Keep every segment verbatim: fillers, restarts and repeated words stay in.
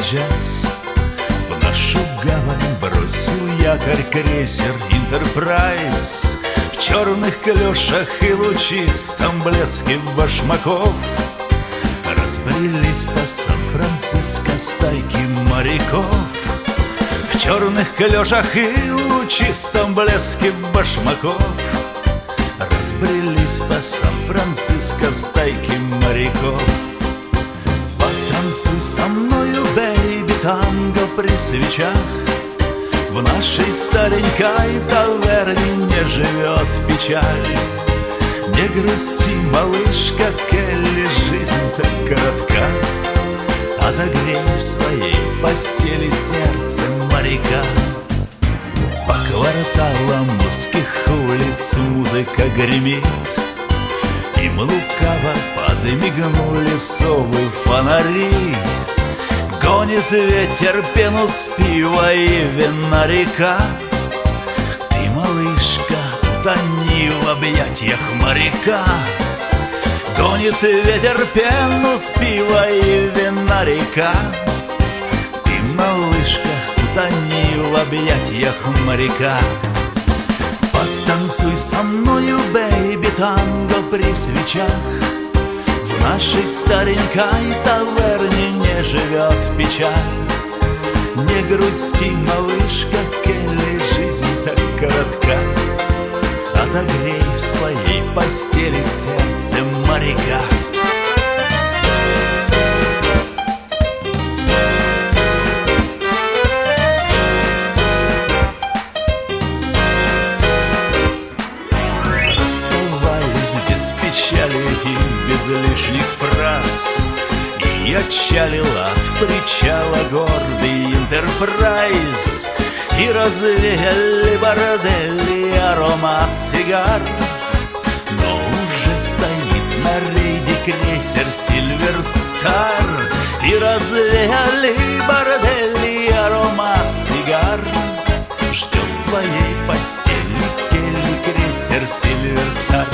джаз. В нашу гавань бросил якорь крейсер «Энтерпрайз». В черных клешах и лучистом блеске башмаков разбрелись по Сан-Франциско стайки моряков. В черных клешах и лучистом блеске башмаков разбрелись по Сан-Франциско стайки моряков. Потанцуй со мною, бэйби, танго при свечах. В нашей старенькой таверне не живет печаль. Не грусти, малышка Келли, жизнь так коротка. Отогрей в своей постели сердце моряка. По кварталам узких улиц музыка гремит. Им лукаво подмигнули совы фонари. Гонит ветер пену с пива и вина река. Ты, малышка, утони в объятиях моряка. Гонит ветер пену с пива и вина река. Ты, малышка, утони в объятиях моряка. Потанцуй со мною, бэйби, танго при свечах. В нашей старенькой таверне не живет печаль. Не грусти, малышка Келли, жизнь так коротка. Отогрей в своей постели сердце моряка. Расставались без печали и без лишних фраз. И отчалил от причала гордый «Энтерпрайз». И развеяли бордели аромат сигар. Но уже стоит на рейде крейсер «Сильвер Стар». И развеяли бордели аромат сигар. Ждет своей постели Келли крейсер «Сильвер Стар».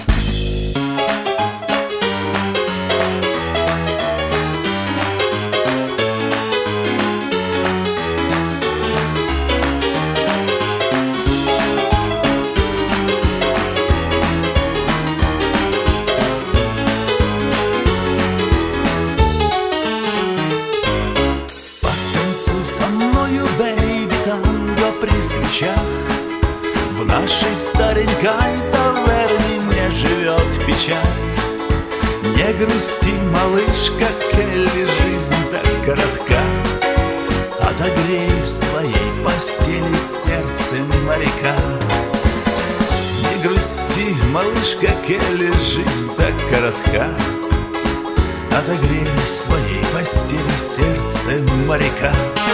Со мною, бэйби, танго при свечах. В нашей старенькой таверне не живет печаль. Не грусти, малышка Келли, жизнь так коротка. Отогрей в своей постели сердце моряка. Не грусти, малышка Келли, жизнь так коротка. Отогрей в своей постели сердце моряка.